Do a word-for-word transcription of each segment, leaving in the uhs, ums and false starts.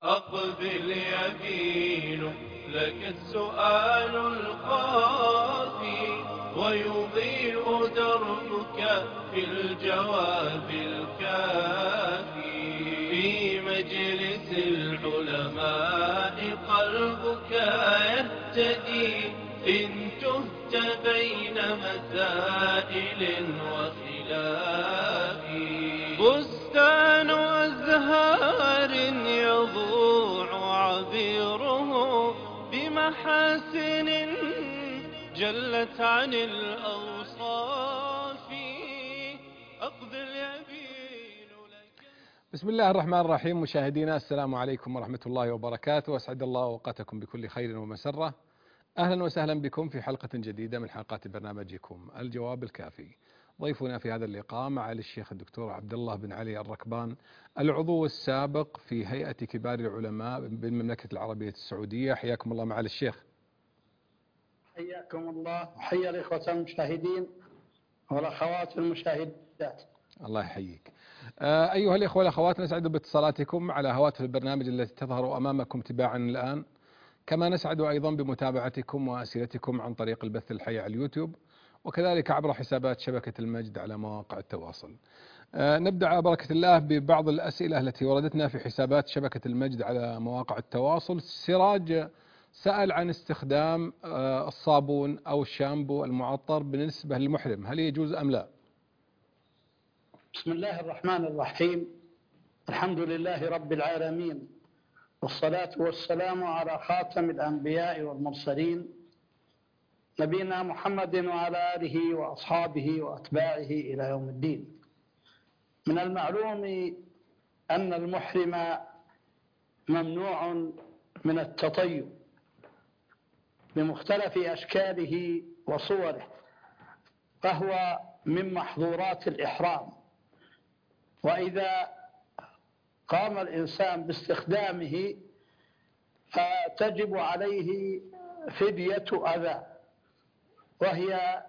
أقبل يمين لك السؤال الخافي، ويضيء دربك في الجواب الكافي. في مجلس العلماء قلبك يهتدي، إن تهت بين مسائل وخلاف. بستان أزهار يضوع عبيره بمحاسن جلت عن الأوصاف. أقبل يمين لك. بسم الله الرحمن الرحيم. مشاهدينا السلام عليكم ورحمة الله وبركاته، وأسعد الله أوقاتكم بكل خير ومسرة. أهلا وسهلا بكم في حلقة جديدة من حلقات برنامجكم الجواب الكافي. ضيفنا في هذا اللقاء معالي الشيخ الدكتور عبد الله بن علي الركبان، العضو السابق في هيئة كبار العلماء بالمملكة العربية السعودية. حياكم الله معالي الشيخ. حياكم الله، حيا الإخوة المشاهدين والأخوات المشاهدات. الله يحييك. آه أيها الإخوة والأخوات، نسعد باتصالاتكم على هواتف البرنامج التي تظهر أمامكم تباعا الآن، كما نسعد أيضا بمتابعتكم وأسئلتكم عن طريق البث الحي على اليوتيوب، وكذلك عبر حسابات شبكة المجد على مواقع التواصل. آه نبدأ على بركة الله ببعض الأسئلة التي وردتنا في حسابات شبكة المجد على مواقع التواصل. سراج سأل عن استخدام آه الصابون أو الشامبو المعطر بالنسبة للمحرم، هل يجوز أم لا؟ بسم الله الرحمن الرحيم، الحمد لله رب العالمين، والصلاة والسلام على خاتم الأنبياء والمرسلين، نبينا محمد وعلى آله وأصحابه وأتباعه إلى يوم الدين. من المعلوم أن المحرم ممنوع من التطيب بمختلف أشكاله وصوره، فهو من محظورات الإحرام، وإذا قام الإنسان باستخدامه فتجب عليه فدية أذى، وهي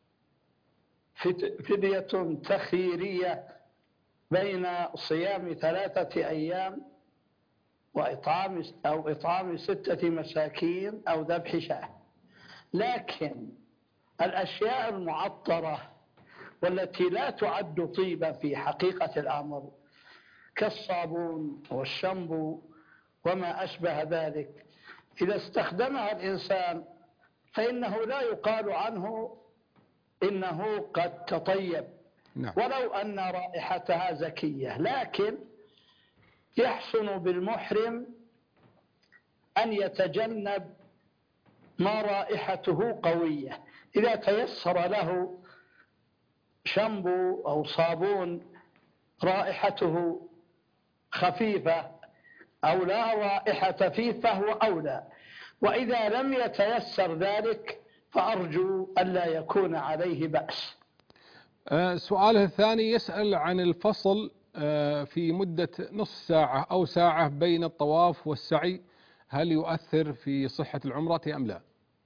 فدية تخييرية بين صيام ثلاثة أيام وإطعام أو إطعام ستة مساكين أو ذبح شاة. لكن الأشياء المعطرة والتي لا تعد طيبا في حقيقة الأمر كالصابون والشامبو وما أشبه ذلك، إذا استخدمها الإنسان فإنه لا يقال عنه إنه قد تطيب، نعم. ولو أن رائحتها زكية، لكن يحسن بالمحرم أن يتجنب ما رائحته قوية. إذا تيسر له شامبو أو صابون رائحته خفيفة أو لا رائحة فيه فهو أولى، وإذا لم يتيسر ذلك فأرجو ألا يكون عليه بأس. آه سؤاله الثاني يسأل عن الفصل آه في مدة نصف ساعة أو ساعة بين الطواف والسعي، هل يؤثر في صحة العمرة أم لا؟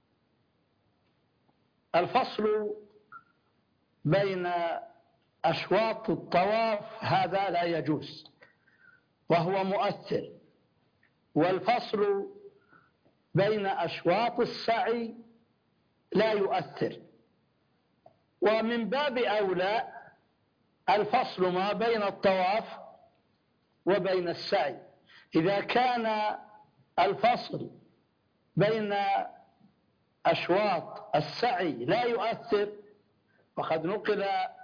الفصل بين أشواط الطواف هذا لا يجوز وهو مؤثر، والفصل بين أشواط السعي لا يؤثر، ومن باب أولى الفصل ما بين الطواف وبين السعي. إذا كان الفصل بين أشواط السعي لا يؤثر، وقد نقل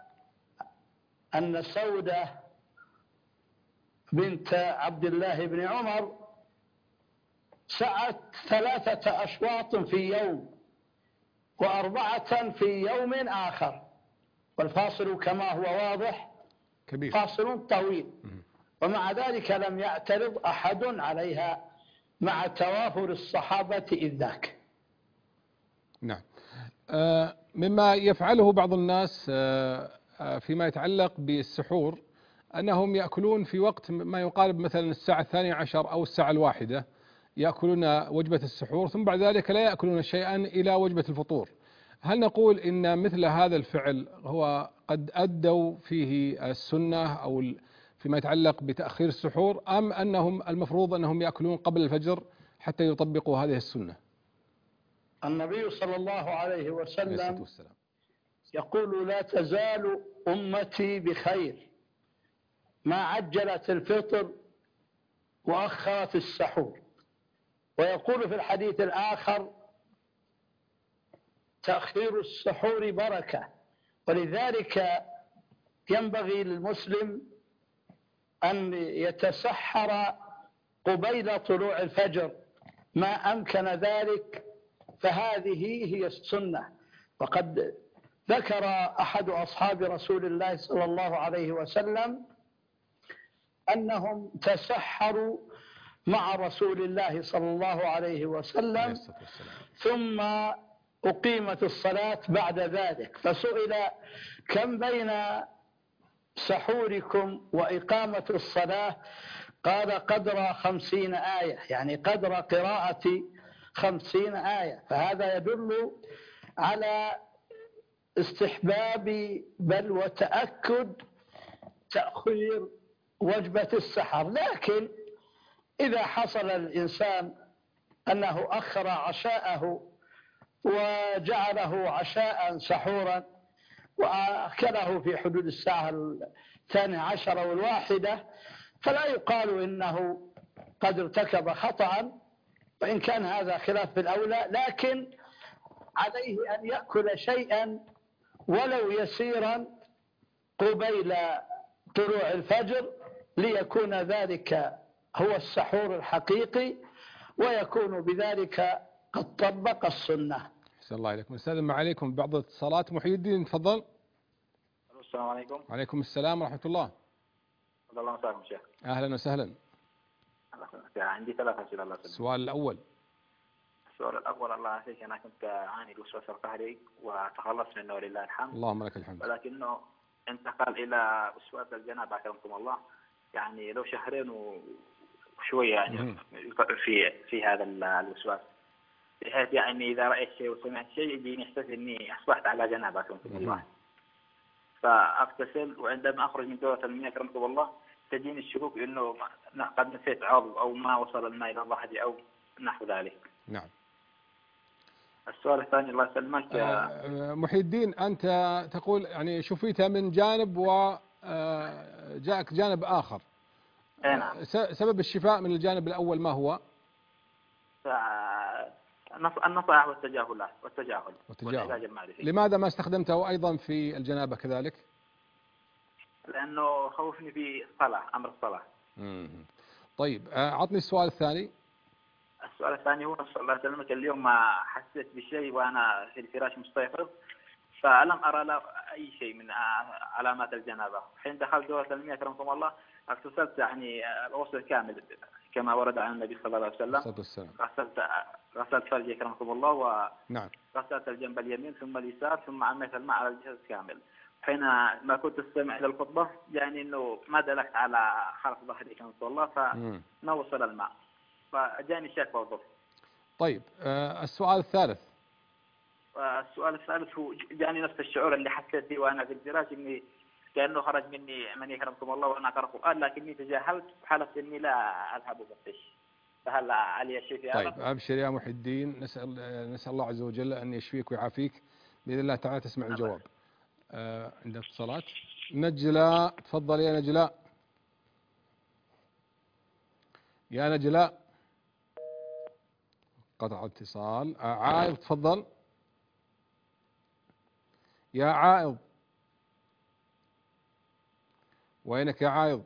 أن سودة بنت عبد الله بن عمر سعت ثلاثة أشواط في يوم وأربعة في يوم آخر، والفاصل كما هو واضح كبير، فاصل طويل، ومع ذلك لم يعترض أحد عليها مع توافر الصحابة إذ ذاك. نعم. آه مما يفعله بعض الناس آه فيما يتعلق بالسحور أنهم يأكلون في وقت ما يقارب مثلا الساعة الثانية عشر أو الساعة الواحدة، يأكلون وجبة السحور ثم بعد ذلك لا يأكلون شيئا إلى وجبة الفطور. هل نقول إن مثل هذا الفعل هو قد أدوا فيه السنة أو فيما يتعلق بتأخير السحور، أم أنهم المفروض أنهم يأكلون قبل الفجر حتى يطبقوا هذه السنة؟ النبي صلى الله عليه عليه الصلاة وسلم والسلام. يقول: لا تزال أمتي بخير ما عجلت الفطر وأخرت السحور. ويقول في الحديث الآخر: تأخير السحور بركة. ولذلك ينبغي للمسلم أن يتسحر قبيل طلوع الفجر ما أمكن ذلك، فهذه هي السنة. وقد ذكر أحد أصحاب رسول الله صلى الله عليه وسلم أنهم تسحروا مع رسول الله صلى الله عليه عليه وسلم الصلاة والسلام. ثم أقيمت الصلاة بعد ذلك، فسئل: كم بين سحوركم وإقامة الصلاة؟ قال: قدر خمسين آية، يعني قدر قراءة خمسين آية. فهذا يدل على استحباب بل وتأكد تأخير وجبة السحر. لكن إذا حصل الإنسان أنه أخر عشاءه وجعله عشاء سحورا وأكله في حدود الساعة الثانية عشر والواحدة، فلا يقال إنه قد ارتكب خطأ، وإن كان هذا خلاف الأولى، لكن عليه أن يأكل شيئا ولو يسيرا قبيل طلوع الفجر ليكون ذلك هو السحور الحقيقي، ويكون بذلك قد طبق السنة. أحسن الله إليكم. أستاذن ما عليكم بعض الاتصالات. محي الدين تفضل. السلام عليكم. وعليكم السلام ورحمة الله. الله مساكم شيخ. أهلا وسهلا. عندي ثلاث أسئلة الله يسلمك. السؤال الأول. السؤال الأول، الله يعافيك، أنا كنت أعاني الوسواس القهري وتخلصت منه ولله الحمد. اللهم لك الحمد. ولكنه انتقل إلى وسواس الجنابة أكرمكم الله، يعني لو شهرين وشوية يعني في في هذا الوسواس، بحيث يعني إذا رأيت شيء وسمعت شيء يجيني إحساس إني أصبحت على جنابة أكرمكم الله، فأغتسل، وعندما أخرج من دورة المياه أكرمكم الله تجيني الشكوك إنه قد نسيت عضو أو ما وصل الماء إلى ظهري أو نحو ذلك. نعم. السؤال الثاني الله يسلمك. آه محي الدين، أنت تقول يعني شفيت من جانب وجاءك جانب آخر. نعم. سبب الشفاء من الجانب الأول ما هو؟ النصائح والتجاهلات والتجاهل والعلاج المعرفي. لماذا ما استخدمته أيضا في الجنابة كذلك؟ لأنه خوفني في الصلاة، أمر الصلاة. مم. طيب أعطني السؤال الثاني. السؤال الثاني هو نسأل الله يسلمك، اليوم ما حسيت بشيء وأنا في الفراش مستيقظ، فلم أرى له أي شيء من علامات الجنابة. حين دخلت دورة المياه أكرمكم الله اغتسلت يعني الغسل كامل كما ورد عن النبي صلى الله عليه وسلم. غسلت غسلت فرجي أكرمكم الله، وغسلت الجنب اليمين ثم اليسار، ثم عميت الماء على الجسد كامل. حين ما كنت استمع إلى الخطبة يعني إنه ما دلكت على خلف ظهري أكرمكم الله فما وصل الماء، فجاني شك برضه. طيب آه السؤال الثالث. السؤال الثالث هو جاني نفس الشعور اللي حسيت به وأنا في الفراش، إني كأنه خرج مني من يكرمكم الله وأنا أقرأ القرآن، لكني تجاهلت وحلفت إني لا أذهب وفتش. فهل علي شيء في هذا؟ طيب أبشر يا محي الدين، نسأل نسأل الله عز وجل أن يشفيك ويعافيك بإذن الله تعالى. تسمع الجواب. آه عند اتصالات. نجلاء تفضل يا نجلاء. يا نجلاء قطع اتصال. آه عائض تفضل. يا عائض، وينك يا عائض؟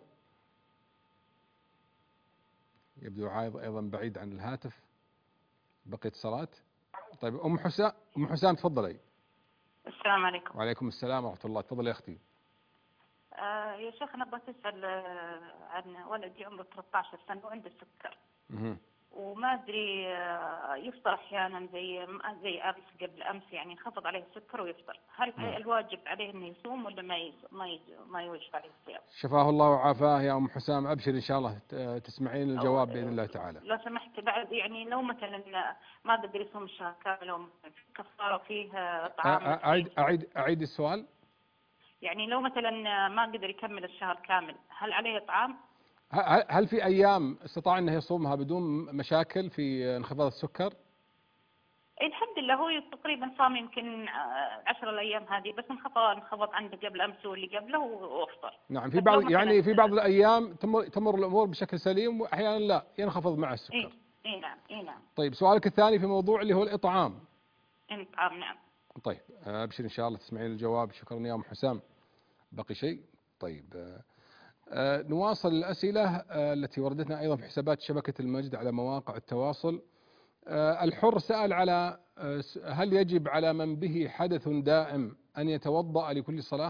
يبدو عائض أيضا بعيد عن الهاتف. بقيت اتصالات. طيب أم حسام، أم حسام تفضلي. السلام عليكم. وعليكم السلام ورحمة الله. تفضلي يا أختي. آه يا شيخ أنا بغيت أسأل آه عن ولدي عمره ثلاثة عشر سنة وعنده السكر. اها. وما أدري آه يفطر أحيانا زي زي أمس قبل أمس، يعني انخفض عليه السكر ويفطر. هل مم. الواجب عليه إنه يصوم ولا ما ما ما يوجب عليه الصيام؟ شفاه الله وعافاه يا أم حسام. أبشر إن شاء الله تسمعين الجواب بإذن الله تعالى. لو سمحت بعد يعني لو مثلا ما قدر يصوم الشهر كامل أو كفارة فيه طعام. أعيد أعيد أعيد السؤال. يعني لو مثلا ما قدر يكمل الشهر كامل هل عليه إطعام؟ ه- هل في أيام استطاع أنه يصومها بدون مشاكل في انخفاض السكر؟ إيه الحمد لله، هو تقريبا صام يمكن آه، عشر الأيام هذه، بس انخفض انخفض عنده قبل أمس واللي قبله وأفطر. نعم، في بس لو بعض يعني في مثلاً- بعض الأيام تمر, تمر الأمور بشكل سليم، وأحيانا لا ينخفض مع السكر. إيه إيه نعم إيه نعم. طيب، سؤالك الثاني في موضوع اللي هو الإطعام. إطعام نعم. طيب، أبشر إن شاء الله تسمعين الجواب. شكرا يا أم حسام. بقي شيء؟ طيب، آه، آه، نواصل الأسئلة آه، التي وردتنا أيضا في حسابات شبكة المجد على مواقع التواصل. آه، الحر سأل على آه، هل يجب على من به حدث دائم أن يتوضأ لكل صلاة؟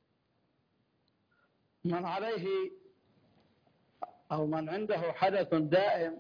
من عليه أو من عنده حدث دائم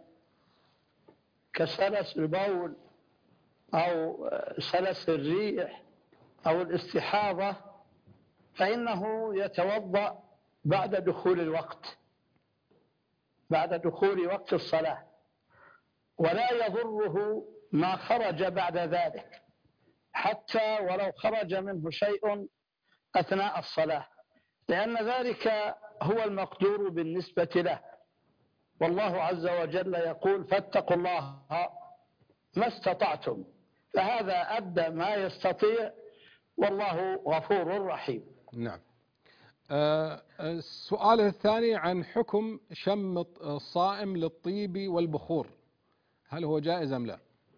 كسلس البول أو سلس الريح أو الاستحاضة فإنه يتوضأ بعد دخول الوقت، بعد دخول وقت الصلاة، ولا يضره ما خرج بعد ذلك حتى ولو خرج منه شيء أثناء الصلاة، لأن ذلك هو المقدور بالنسبة له. والله عز وجل يقول: فاتقوا الله ما استطعتم، فهذا أدى ما يستطيع، والله غفور رحيم. نعم. آه، السؤال الثاني عن حكم شم الصائم للطيب والبخور، هل هو جائز أم لا؟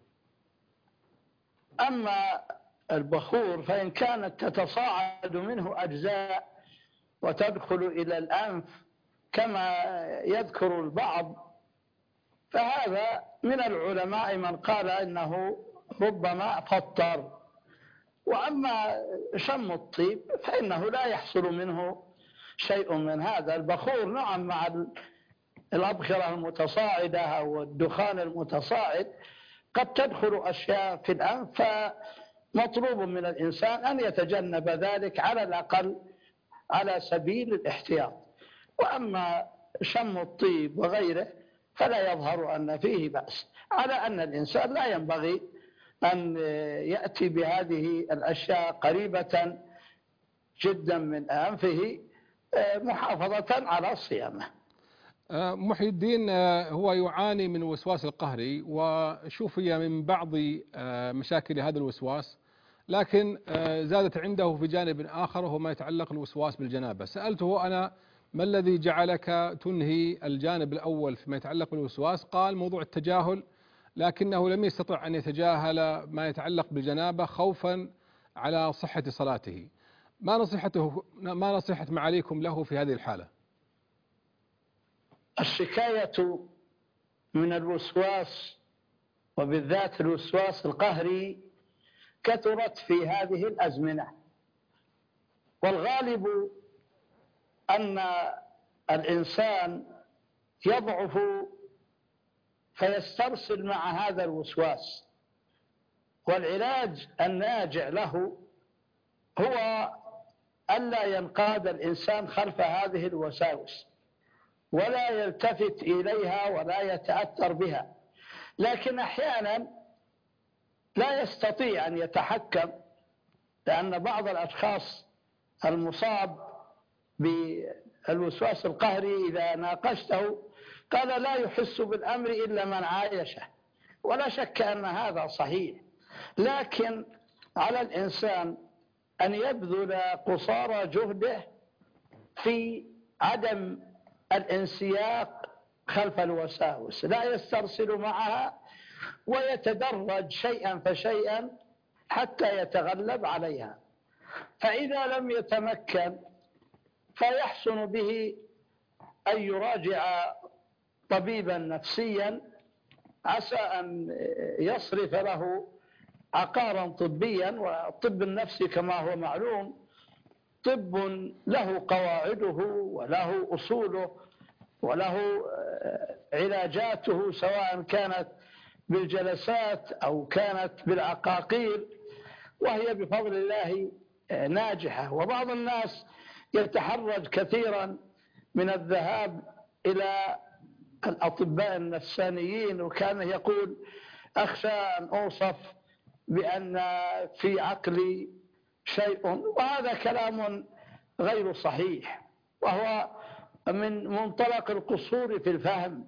أما البخور فإن كانت تتصاعد منه أجزاء وتدخل إلى الأنف كما يذكر البعض، فهذا من العلماء من قال إنه ربما فطر. وأما شم الطيب فإنه لا يحصل منه شيء من هذا. البخور نعم مع الأبخرة المتصاعدة أو الدخان المتصاعد قد تدخل أشياء في الأنف، فمطلوب من الإنسان أن يتجنب ذلك على الأقل على سبيل الاحتياط. وأما شم الطيب وغيره فلا يظهر أن فيه بأس، على أن الإنسان لا ينبغي أن يأتي بهذه الأشياء قريبة جدا من أنفه محافظة على صيامه. محي الدين هو يعاني من الوسواس القهري، وشوفي من بعض مشاكل هذا الوسواس، لكن زادت عنده في جانب آخر وهو ما يتعلق الوسواس بالجنابة. سألته أنا: ما الذي جعلك تنهي الجانب الأول فيما يتعلق بالوسواس؟ قال: موضوع التجاهل، لكنه لم يستطع أن يتجاهل ما يتعلق بالجنابة خوفا على صحة صلاته. ما نصيحته ما نصيحة معاليكم له في هذه الحالة؟ الشكاية من الوسواس وبالذات الوسواس القهري كثرت في هذه الأزمنة، والغالب أن الإنسان يضعف فيسترسل مع هذا الوسواس، والعلاج الناجع له هو ألا ينقاد الإنسان خلف هذه الوساوس ولا يلتفت إليها ولا يتأثر بها. لكن أحيانا لا يستطيع أن يتحكم، لأن بعض الأشخاص المصاب بالوسواس القهري إذا ناقشته قال لا يحس بالأمر إلا من عايشه، ولا شك أن هذا صحيح. لكن على الإنسان أن يبذل قصارى جهده في عدم الانسياق خلف الوساوس، لا يسترسل معها ويتدرج شيئا فشيئا حتى يتغلب عليها. فإذا لم يتمكن فيحسن به أن يراجع طبيبا نفسيا عسى أن يصرف له عقارا طبيا. والطب النفسي كما هو معلوم طب له قواعده وله أصوله وله علاجاته، سواء كانت بالجلسات أو كانت بالعقاقير، وهي بفضل الله ناجحة. وبعض الناس يتحرج كثيرا من الذهاب إلى الأطباء النفسانيين، وكان يقول: أخشى أن أوصف بأن في عقلي شيء. وهذا كلام غير صحيح، وهو من منطلق القصور في الفهم.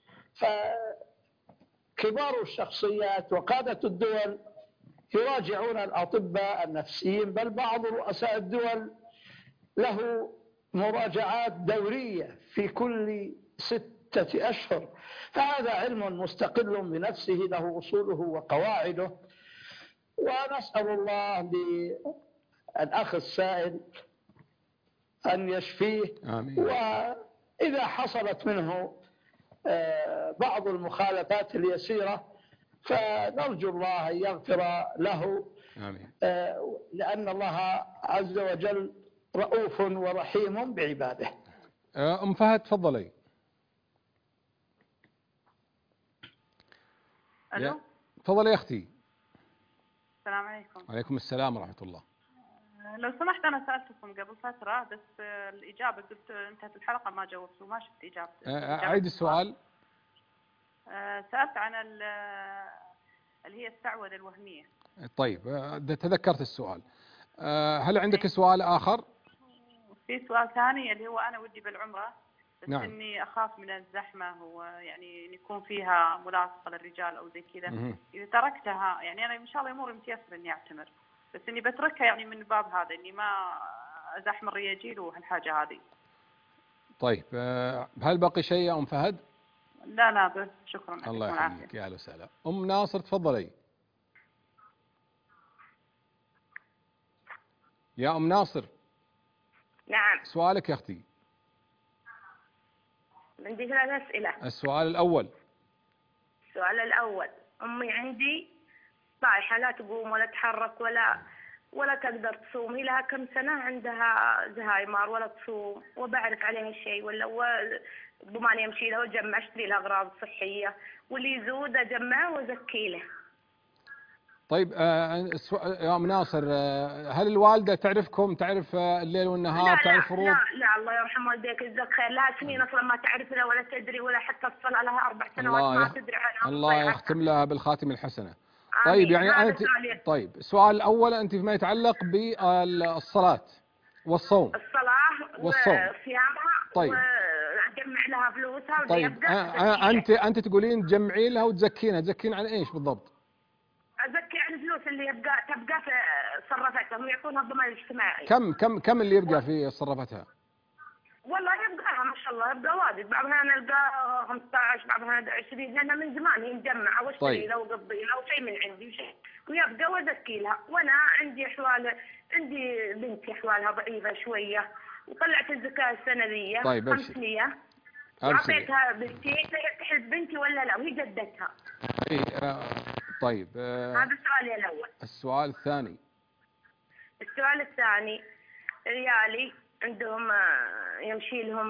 فكبار الشخصيات وقادة الدول يراجعون الأطباء النفسيين، بل بعض رؤساء الدول له مراجعات دورية في كل ستة أشهر. فهذا علم مستقل بنفسه له أصوله وقواعده. ونسأل الله للأخ السائل أن يشفيه. آمين. وإذا حصلت منه بعض المخالفات اليسيرة فنرجو الله أن يغفر له. آمين. لأن الله عز وجل رؤوف ورحيم بعباده. أم فهد تفضلي. ألو. تفضلي يا أختي. السلام عليكم. وعليكم السلام ورحمة الله. لو سمحت أنا سألتكم قبل فترة بس الإجابة قلت انتهت الحلقة ما جاوبت وما شفت إجابة. أعيد السؤال. سألت عن اللي هي السعودة الوهمية. طيب تذكرت السؤال. هل عندك سؤال آخر؟ في سؤال ثاني اللي هو أنا ودي بالعمرة بس نعم. إني أخاف من الزحمة ويعني يكون فيها ملاصقة للرجال أو زي كذا. إذا تركتها يعني أنا إن شاء الله أموري متيسر إني أعتمر، بس إني بتركها يعني من باب هذا إني ما أزحم الرجال وهالحاجة هذه. طيب هل بقي شيء يا أم فهد؟ لا لا بس شكرا. الله يحييك. يا أهلا وسهلا. أم ناصر تفضلي. يا أم ناصر. نعم. سؤالك يا أختي. عندي ثلاث أسئلة. السؤال الأول. السؤال الأول، أمي عندي طايحة لا تقوم ولا تتحرك ولا ولا تقدر تصوم، هي لها كم سنة عندها زهايمر ولا تصوم وبعرف عليها شيء ولا ضمان يمشي لها وجمع اشتري لها أغراض صحية واللي يزود أجمعه وأزكي له. طيب آه يا أم ناصر، آه هل الوالدة تعرفكم، تعرف آه الليل والنهار، لا تعرف فروض؟ لا لا الله يرحم والديك يجزاك خير، لها سنين أصلا ما تعرف لا ولا تدري ولا حتى الصلاة لها أربع سنوات ما تدري عنها. الله يختم لها بالخاتم الحسنة. طيب يعني أنت طيب السؤال الأول أنت فيما يتعلق بالصلاة والصوم. الصلاة وصيامها. طيب. وأجمع لها فلوسها. طيب أنت أنت تقولين تجمعين لها وتزكينها، تزكين عن إيش بالضبط؟ أزكي عن الفلوس اللي يبقى تبقى في صرفتها ويعطونها الضمان الاجتماعي. كم كم كم اللي يبقى في صرفتها؟ والله يبقاها ما شاء الله يبقى واجد، بعضها نلقى خمسة عشر بعضها عشرين لأنها من زمان هي مجمعة واشتري طيب. لها وقضي لها وشيء من عندي وشيء ويبقى وازكي لها. وأنا عندي أحوال، عندي بنتي أحوالها ضعيفة شوية وطلعت الزكاة السنوية. طيب خمسمية وعطيتها بنتي تحس بنتي ولا لا وهي جدتها. إيه آه طيب آه هذا السؤال الأول. السؤال الثاني. السؤال الثاني، ريالي عندهم يمشي لهم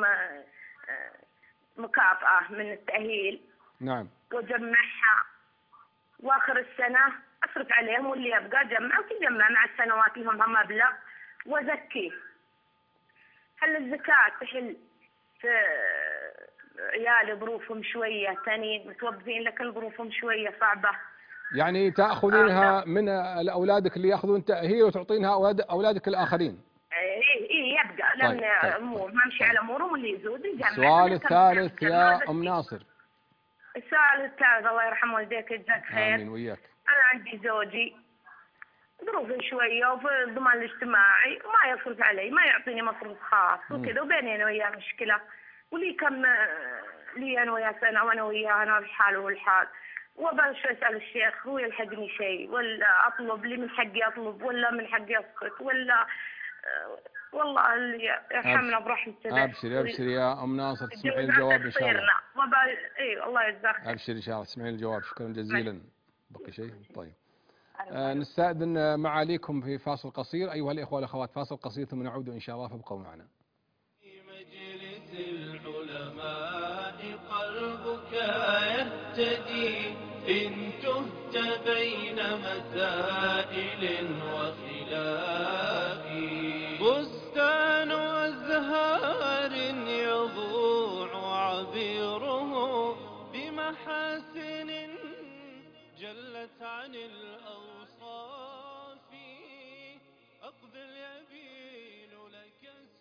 مكافأة من التأهيل. نعم. وجمعها واخر السنة اصرف عليهم واللي يبقى جمع وتجمع مع السنوات لهم مبلغ وزكيه. هل الزكاة تحل في عيال ظروفهم شوية ثاني متوظفين لكن ظروفهم شوية صعبة؟ يعني تأخذينها آه من أولادك اللي يأخذون تأهيل وتعطينها أولاد أولادك الآخرين. إيه إيه يبقى لأن طيب طيب أمور ما نمشي على أمورهم واللي يزود يجمع. السؤال الثالث يا أم ناصر. السؤال الثالث الله يرحم والديك يجزاك خير. آمين وياك. أنا عندي زوجي ظروفي شوية وفي الضمان الاجتماعي وما يصرف علي، ما يعطيني مصروف خاص وكذا وبيني أنا وياه مشكلة ولي كم لي أنا وياه سنة وأنا وياه أنا الحال والحال وبل شو أسأل الشيخ هو يلحقني شيء ولا أطلب لي من حقي أطلب ولا من حقي أسكت ولا والله اللي يرحمنا برحمته. أبشري أبشري يا أم ناصر تسمعين الجواب إن شاء الله. إيه الله يجزاك. أبشري إن شاء الله تسمعين الجواب. شكرا جزيلا. بقي شيء؟ طيب آه نستأذن معاليكم في فاصل قصير أيها الإخوة والأخوات، فاصل قصير ثم نعود إن شاء الله فابقوا معنا. في مجلس العلماء قلبك يهتدي إن تهت بين مسائل وخلاف. بستان أزهار يضوع عبيره بمحاسن جلت عن الأوصاف. أقضي اليمين لك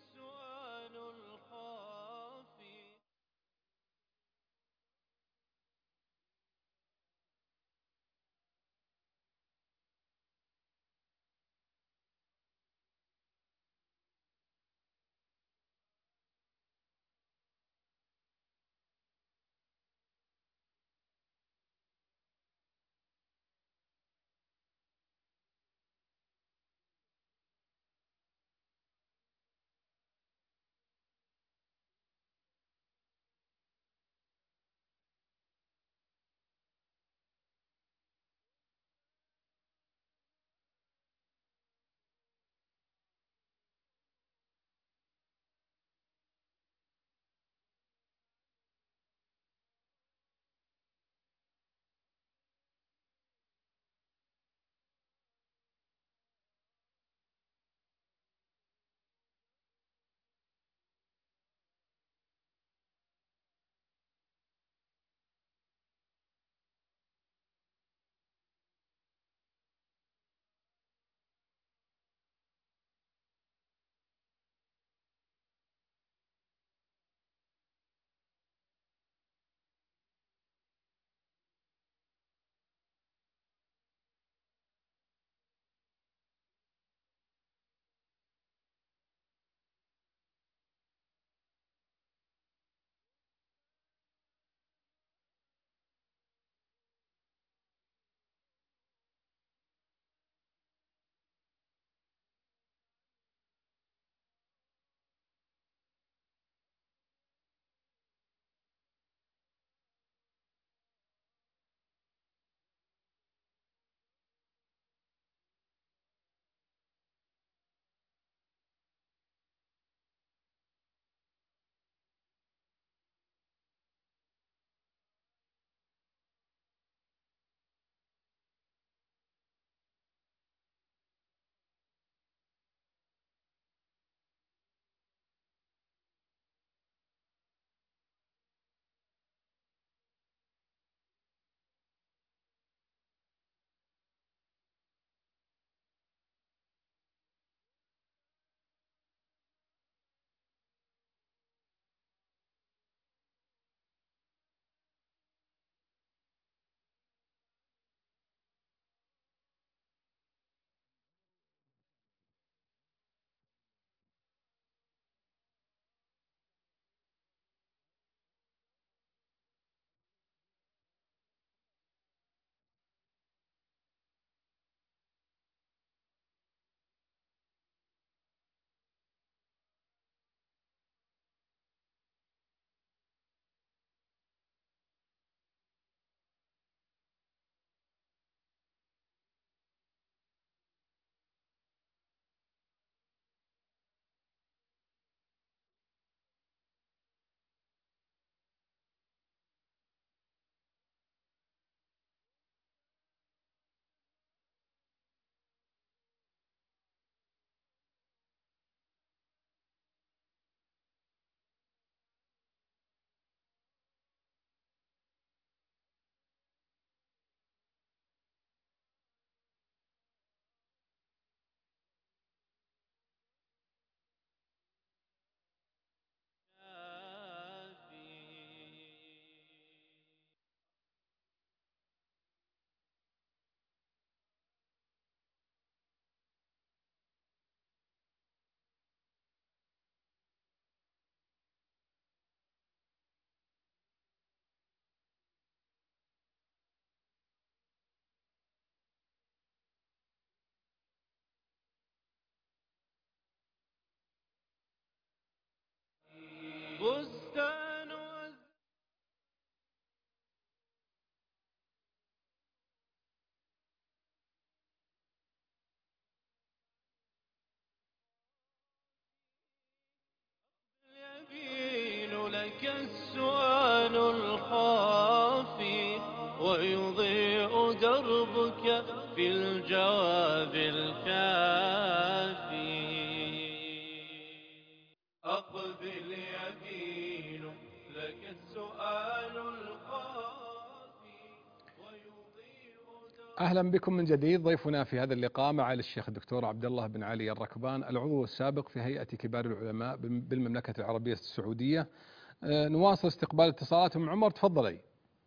فيك السؤال الخافي ويضيء دربك في الجواب الكافي. أقبل يمين لك السؤال الخافي ويضيء دربك. أهلا بكم من جديد. ضيفنا في هذا اللقاء معالي الشيخ الدكتور عبد الله بن علي الركبان، العضو السابق في هيئة كبار العلماء بالمملكة العربية السعودية. نواصل استقبال اتصالات. أم عمر تفضلي.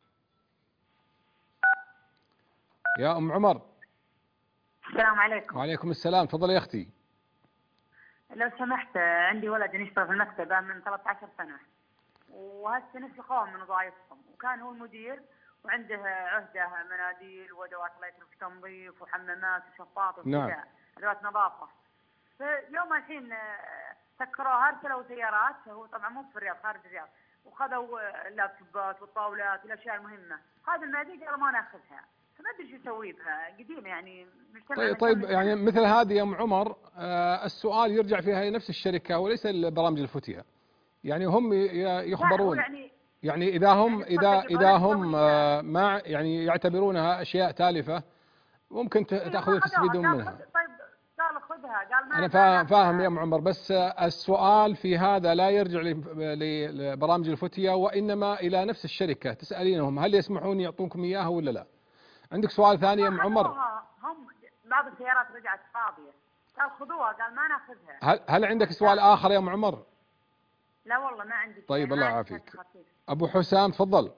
يا أم عمر. السلام عليكم. وعليكم السلام، تفضلي يا أختي. لو سمحت، عندي ولد يشتغل في المكتبة من ثلاثة عشر سنة، وهالسنة في قوم من وظائفهم، وكان هو المدير وعنده عهدة مناديل وأدوات الكترونية تنظيف وحمامات وشفاط وكذا. نعم. أدوات نظافة. فيوم الحين سكروها، ارسلوا سيارات، هو طبعا مو في الرياض، خارج الرياض، وخذوا اللابتوبات والطاولات والأشياء المهمة. هذا المناديل قالوا ما ناخذها، فما ادري شو اسوي بها، قديمه يعني. طيب طيب يعني مثل هذه يا ام عمر، آه السؤال يرجع فيها لنفس الشركه وليس البرامج الفتيه. يعني هم يخبرون، يعني, يعني اذا هم يعني اذا اذا هم آه ما يعني يعتبرونها اشياء تالفه ممكن تاخذون تستفيدون منها. طيب قال خذها، قال ما انا فاهم فاهم يا ام عمر، بس السؤال في هذا لا يرجع لبرامج الفتيه وانما الى نفس الشركه، تسالينهم هل يسمحون يعطونكم اياها ولا لا. عندك سؤال ثاني يا ام عمر؟ هم بعض السيارات رجعت فاضيه، قال خذوها، قال ما ناخذها. هل هل عندك سؤال اخر يا ام عمر؟ لا والله ما عندي. طيب الله يعافيك. ابو حسام تفضل.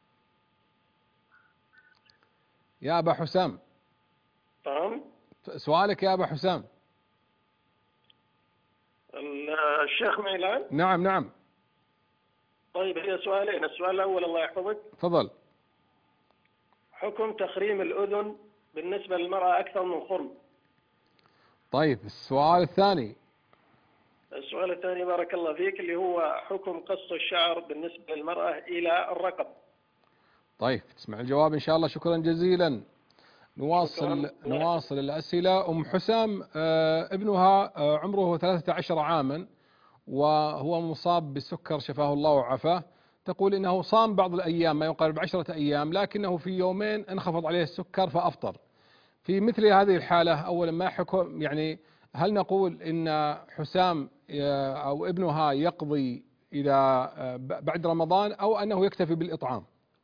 يا ابا حسام. نعم. سؤالك يا ابا حسام. الشيخ ميلان. نعم نعم. طيب هي سؤالين، السؤال الاول الله يحفظك. تفضل. حكم تخريم الأذن بالنسبة للمرأة أكثر من خرم. طيب السؤال الثاني. السؤال الثاني بارك الله فيك اللي هو حكم قص الشعر بالنسبة للمرأة إلى الرقب. طيب تسمع الجواب إن شاء الله. شكرا جزيلا. نواصل شكرا. نواصل الأسئلة. أم حسام آه ابنها آه عمره ثلاثة عشر عاما وهو مصاب بالسكر شفاه الله وعافاه. تقول إنه صام بعض الأيام ما يقارب عشرة أيام، لكنه في يومين انخفض عليه السكر فأفطر. في مثل هذه الحالة أولا ما حكم، يعني هل نقول إن حسام أو ابنها يقضي إلى بعد رمضان أو أنه يكتفي بالإطعام؟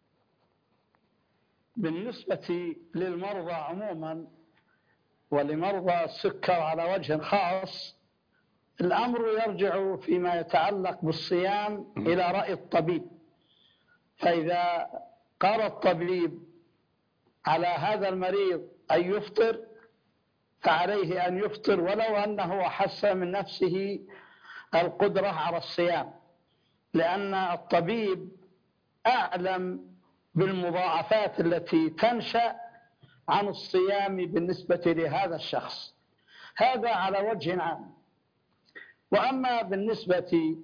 بالنسبة للمرضى عموما ولمرضى السكر على وجه خاص، الأمر يرجع فيما يتعلق بالصيام إلى رأي الطبيب. فإذا قال الطبيب على هذا المريض أن يفطر فعليه أن يفطر ولو أنه حس من نفسه القدرة على الصيام، لأن الطبيب أعلم بالمضاعفات التي تنشأ عن الصيام بالنسبة لهذا الشخص. هذا على وجه عام. وأما بالنسبة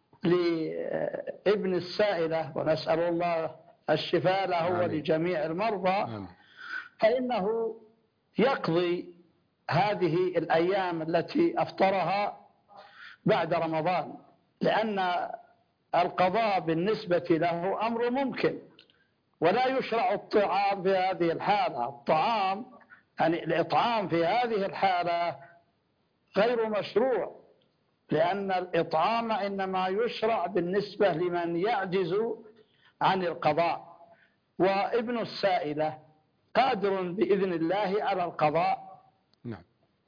لابن السائلة، ونسأل الله الشفاء له ولجميع المرضى، فإنه يقضي هذه الأيام التي أفطرها بعد رمضان، لأن القضاء بالنسبة له أمر ممكن، ولا يشرع الطعام في هذه الحالة. الطعام يعني الإطعام في هذه الحالة غير مشروع، لأن الإطعام إنما يشرع بالنسبة لمن يعجز عن القضاء، وابن السائلة قادر بإذن الله على القضاء. نعم.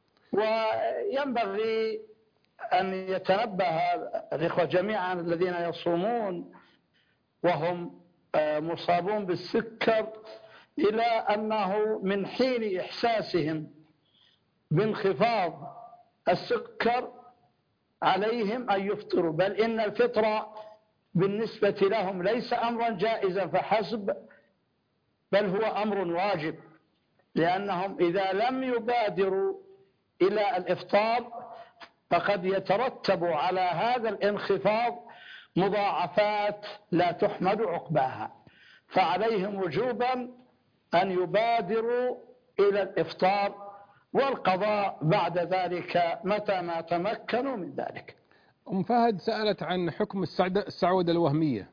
وينبغي أن يتنبه الإخوة جميعا الذين يصومون وهم مصابون بالسكر إلى أنه من حين إحساسهم بانخفاض السكر عليهم أن يفطروا، بل إن الفطرة بالنسبة لهم ليس أمرا جائزا فحسب، بل هو أمر واجب، لأنهم إذا لم يبادروا إلى الإفطار فقد يترتب على هذا الانخفاض مضاعفات لا تحمد عقباها، فعليهم وجوبا أن يبادروا إلى الإفطار والقضاء بعد ذلك متى ما تمكنوا من ذلك. أم فهد سألت عن حكم السعودة الوهمية.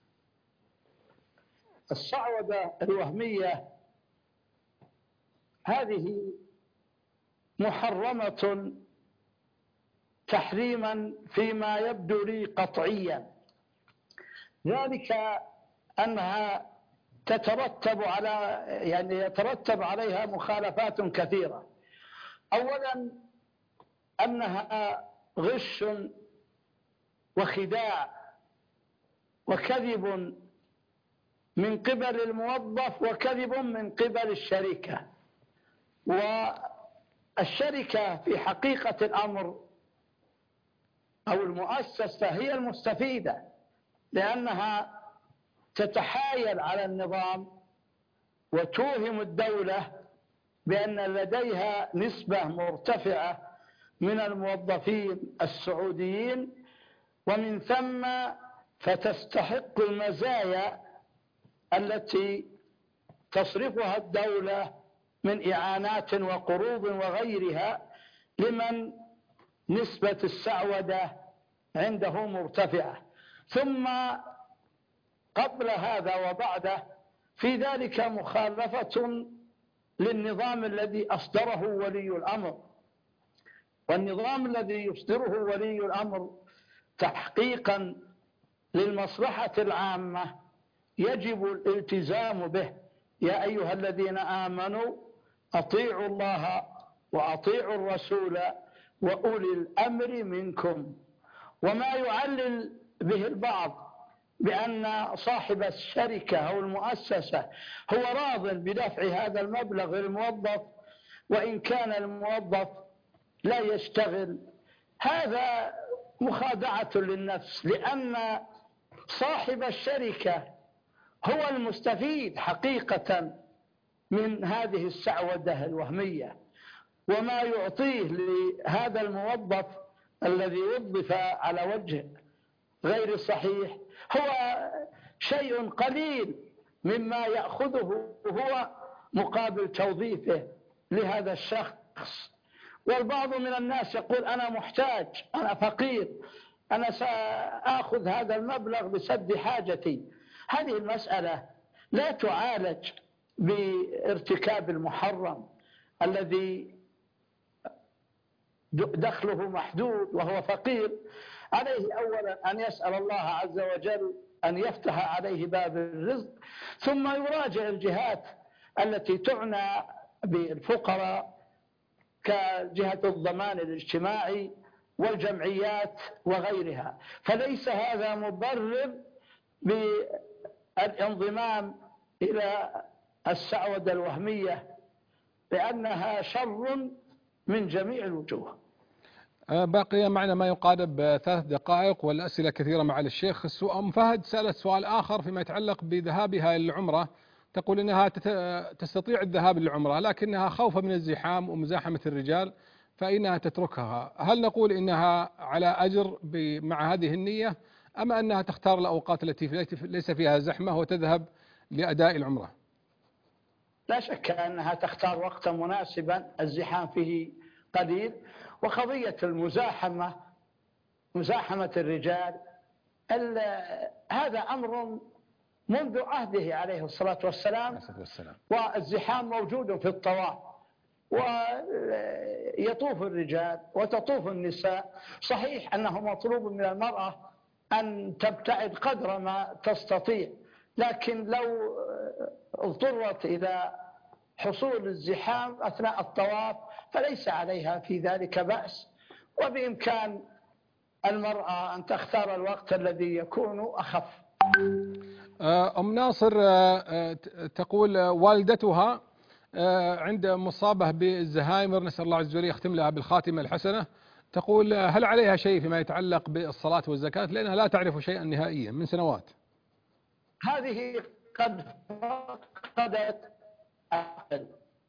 السعودة الوهمية هذه محرمة تحريما فيما يبدو لي قطعيا، ذلك أنها تترتب على يعني يترتب عليها مخالفات كثيرة. أولا أنها غش وخداع وكذب من قبل الموظف وكذب من قبل الشركة، والشركة في حقيقة الأمر أو المؤسسة هي المستفيدة، لأنها تتحايل على النظام وتوهم الدولة بأن لديها نسبة مرتفعة من الموظفين السعوديين، ومن ثم فتستحق المزايا التي تصرفها الدولة من إعانات وقروض وغيرها لمن نسبة السعودة عنده مرتفعة. ثم قبل هذا وبعده في ذلك مخالفة للنظام الذي أصدره ولي الأمر، والنظام الذي يصدره ولي الأمر تحقيقا للمصلحة العامة يجب الالتزام به. يا أيها الذين آمنوا أطيعوا الله وأطيعوا الرسول وأولي الأمر منكم. وما يعلل به البعض بأن صاحب الشركة أو المؤسسة هو راض بدفع هذا المبلغ للموظف وإن كان الموظف لا يشتغل، هذا مخادعة للنفس، لأن صاحب الشركة هو المستفيد حقيقة من هذه السعودة الوهمية، وما يعطيه لهذا الموظف الذي وظف على وجه غير صحيح هو شيء قليل مما يأخذه هو مقابل توظيفه لهذا الشخص. والبعض من الناس يقول أنا محتاج، أنا فقير، أنا سأخذ هذا المبلغ بسد حاجتي. هذه المسألة لا تعالج بارتكاب المحرم الذي دخله محدود وهو فقير. عليه أولا أن يسأل الله عز وجل أن يفتح عليه باب الرزق، ثم يراجع الجهات التي تعنى بالفقراء كجهة الضمان الاجتماعي والجمعيات وغيرها. فليس هذا مبرر بالانضمام إلى السعودة الوهمية، لأنها شر من جميع الوجوه. باقي معنا ما يقارب ثلاث دقائق والأسئلة كثيرة مع الشيخ. أم فهد سألت سؤال آخر فيما يتعلق بذهابها للعمرة، تقول إنها تستطيع الذهاب للعمرة لكنها خوفا من الزحام ومزاحمة الرجال فإنها تتركها. هل نقول إنها على أجر مع هذه النية، أما أنها تختار الأوقات التي ليس فيها زحمة وتذهب لأداء العمرة؟ لا شك أنها تختار وقتا مناسبا الزحام فيه قليل. وقضية المزاحمة مزاحمة الرجال هذا أمر منذ عهده عليه الصلاة والسلام، والزحام موجود في الطواف، ويطوف الرجال وتطوف النساء. صحيح أنه مطلوب من المرأة أن تبتعد قدر ما تستطيع، لكن لو اضطرت إلى حصول الزحام أثناء الطواف فليس عليها في ذلك بأس، وبإمكان المرأة أن تختار الوقت الذي يكون أخف. أم ناصر تقول والدتها عند مصابة بالزهايمر، نسأل الله عز وجل يختم لها بالخاتمة الحسنة، تقول هل عليها شيء فيما يتعلق بالصلاة والزكاة لأنها لا تعرف شيئا نهائيا من سنوات؟ هذه قد فقدت عقل،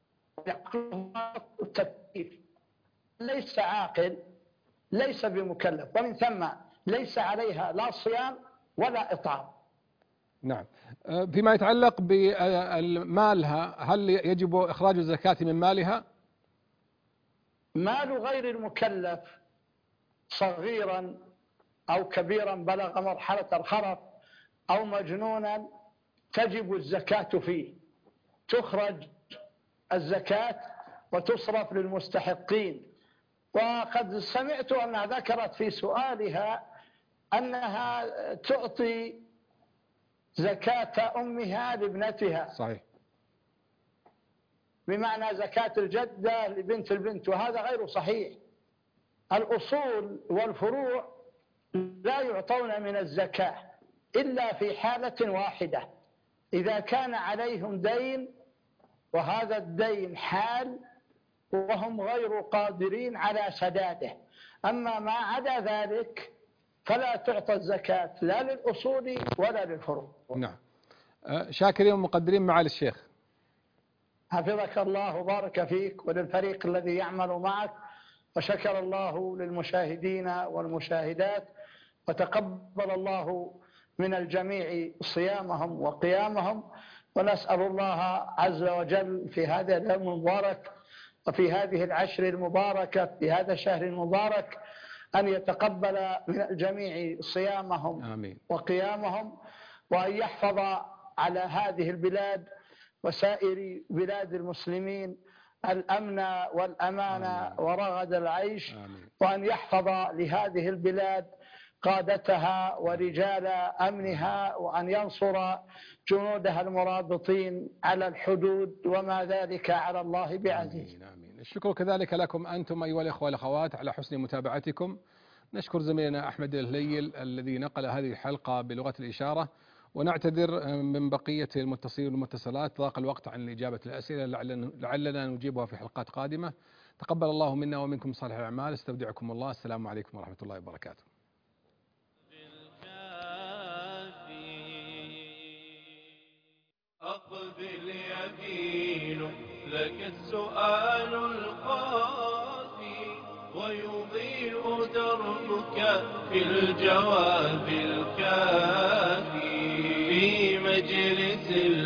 التكليف، ليس عاقل، ليس بمكلف، ومن ثم ليس عليها لا صيام ولا إطعام. نعم. فيما يتعلق بمالها هل يجب إخراج الزكاة من مالها؟ مال غير المكلف صغيرا أو كبيرا بلغ مرحلة الخرف أو مجنونا تجب الزكاة فيه، تخرج الزكاة وتصرف للمستحقين. وقد سمعت أنها ذكرت في سؤالها أنها تعطي زكاة أمها لابنتها، صحيح، بمعنى زكاة الجدة لبنت البنت، وهذا غير صحيح. الأصول والفروع لا يعطون من الزكاة إلا في حالة واحدة، إذا كان عليهم دين وهذا الدين حال وهم غير قادرين على سداده. أما ما عدا ذلك فلا تعطى الزكاة لا للأصول ولا للفروع. نعم. شاكرين ومقدرين معالي الشيخ. حفظك الله وبارك فيك وللفريق الذي يعمل معك، وشكر الله للمشاهدين والمشاهدات، وتقبل الله من الجميع صيامهم وقيامهم. ونسأل الله عز وجل في هذا اليوم المبارك وفي هذه العشر المباركة في هذا الشهر المبارك أن يتقبل من الجميع صيامهم آمين. وقيامهم، وأن يحفظ على هذه البلاد وسائر بلاد المسلمين الأمن والأمان آمين. ورغد العيش. آمين. وأن يحفظ لهذه البلاد قادتها ورجال أمنها، وأن ينصر جنودها المرابطين على الحدود، وما ذلك على الله بعزيز. آمين. آمين. الشكر كذلك لكم أنتم أيها الأخوة والأخوات على حسن متابعتكم. نشكر زميلنا أحمد الهليل الذي نقل هذه الحلقة بلغة الإشارة، ونعتذر من بقية المتصلين والمتصلات ضاق الوقت عن الإجابة الأسئلة، لعلنا نجيبها في حلقات قادمة. تقبل الله منا ومنكم صالح الأعمال. استودعكم الله. السلام عليكم ورحمة الله وبركاته. أقبل يمين لك السؤال القاسي، ويضيء دربك في الجواب الكافي في مجلس